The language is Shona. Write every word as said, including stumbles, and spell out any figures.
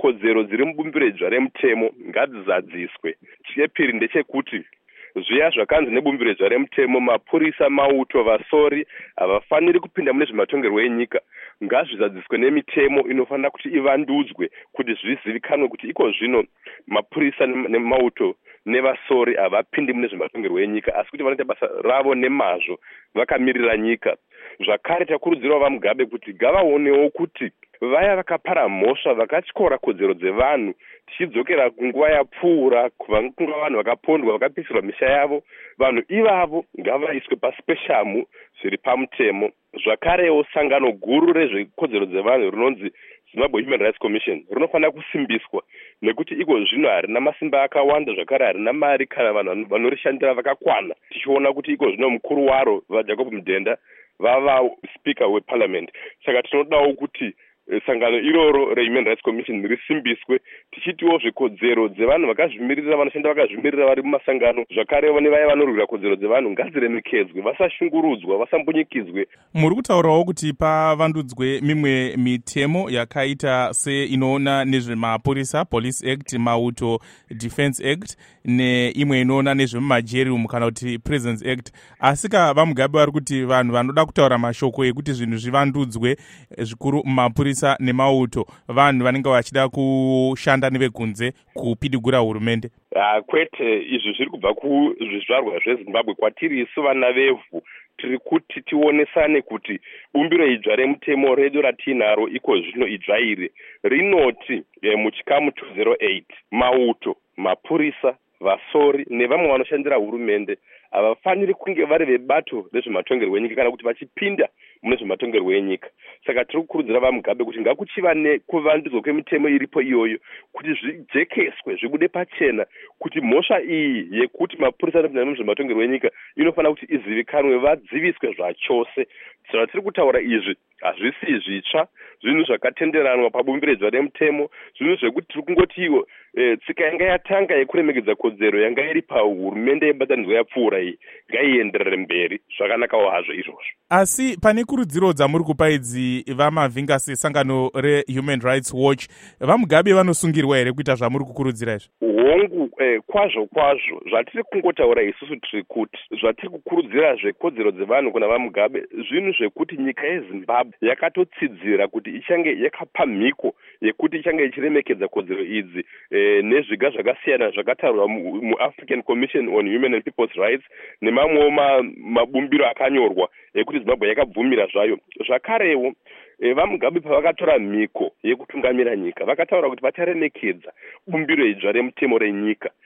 kodzero dziri mubumbiro idzva remutemo ngadzizadziswe. Chechipiri ndechekuti zviya zvakanzi nebumbiro idzva remutemo, mapurisa, mauto, vasori havafaniri kupinda mune zvematongerwo enyika. Ngazvizadziswe nemitemo inofanira kuti ivandudzwe kuti zvizivikanwe kuti iko zvino mapurisa nemauto nevasori havapindi mune zvematongerwo enyika, asi kuti vanoita basa ravo nemazvo vakamirira nyika. Zvakare takurudzirawo vaMugabe kuti ngavaonewo kuti vaya vakapara mhosva vakatyora kodzero dzevanhu tichidzokera kunguva yapfuura, kunga vanhu vakapondwa vakapisirwa misha yavo, vanhu ivavo ngavaiswe paspeshamu zviri pamutemo. Zvakarewo sangano guru rezvekodzero dzevanhu rinonzi Zimbabwe Human Rights Commission rinofanira kusimbiswa nekuti iko zvino harina masimba akawanda, zvakare harina mari kana vanhu vanorishandira vakakwana. Tichiona kuti iko zvino mukuru waro vaJacob Mudhenda vava speaker weparliament. Saka tinodawo kuti sangano iroro reHuman Rights Commission risimbiswe, tichitiwo zvikodzero dzevanhu vakazvimirira, vanoshanda vakazvimirira vari mumasangano, zvakarewo nevaya vanorwira kodzero dzevanhu ngadziremekedzwe, vasashungurudzwa, vasambunyikidzwe. Muri kutaurawo kuti pavandudzwe mimwe mitemo yakaita seinoona nezvemapurisa, Police Act, mauto, Defense Act, neimwe inoona nezvemumajeri umu kana kuti Prisons Act. Asika vaMugabe vari kuti vanhu vanoda kutaura mashoko ekuti zvinhu zvivandudzwe zvikuru mumapurisa nemauto vanhu vanenge vachida kushanda nevekunze kupidigura hurumende. Ah, kwete, izvi zviri kubva kuzvizvarwa zveZimbabwe kwatiri isu vana vevhu tiri kuti tionesane kuti bumbiro idzva remutemo redu ratinaro iko zvino idzva iri rinoti eh, muchikamu two oh eight mauto, mapurisa, vasori nevamwe vanoshandira hurumende havafaniri kunge vari vebato rezvematongerwo enyika kana kuti vachipinda mune zvematongerwo enyika. Saka tiri kukurudzira vaMugabe kuti ngakuchiva nekuvandudzwa kwemitemo iripo iyoyo kuti zvijekeswe zvibude pachena kuti mhosva iyi yekuti mapurisa anopinda mune zvematongerwo enyika inofanira kuti izivikanwe, vadziviswe zvachose. Saka tiri kutaura izvi hazvisi zvitsva, zvinhu zvakatenderanwa pabumbiro idzva remutemo, zvinhu zvekuti tiri kungoti iwo e, tsika yanga yatanga yekuremekedza kodzero yanga iri pahurumende yebatanidzwa yapfuura iyi ngaienderere mberi. Zvakanakawo hazvo izvozvo. Asi pane kurudziro dzamuri kupa idzi vamavhinga sesangano reHuman Rights Watch, vaMugabe vanosungirwa here kuita zvamuri kukurudzira izvi? Hongu eh, kwazvo kwazvo zvatiri kungotaura isusu tiri kuti zvatiri kukurudzira zvekodzero dzevanhu kuna vaMugabe zvinhu zvekuti nyika yeZimbabwe yakatotsidzira kuti ichange yakapa mhiko yekuti ichange ichiremekedza kodzero idzi eh, nezviga zvakasiyana zvakataurwa muAfrican Commission on Human and People's Rights nemamwewo mabumbiro akanyorwa ekuti Zimbabwe yakabvumira zvayo. Zvakarewo E, vaMugabe pavakatora mhiko yekutungamira nyika vakataura kuti vacharemekedza bumbiro idzva remutemo renyika.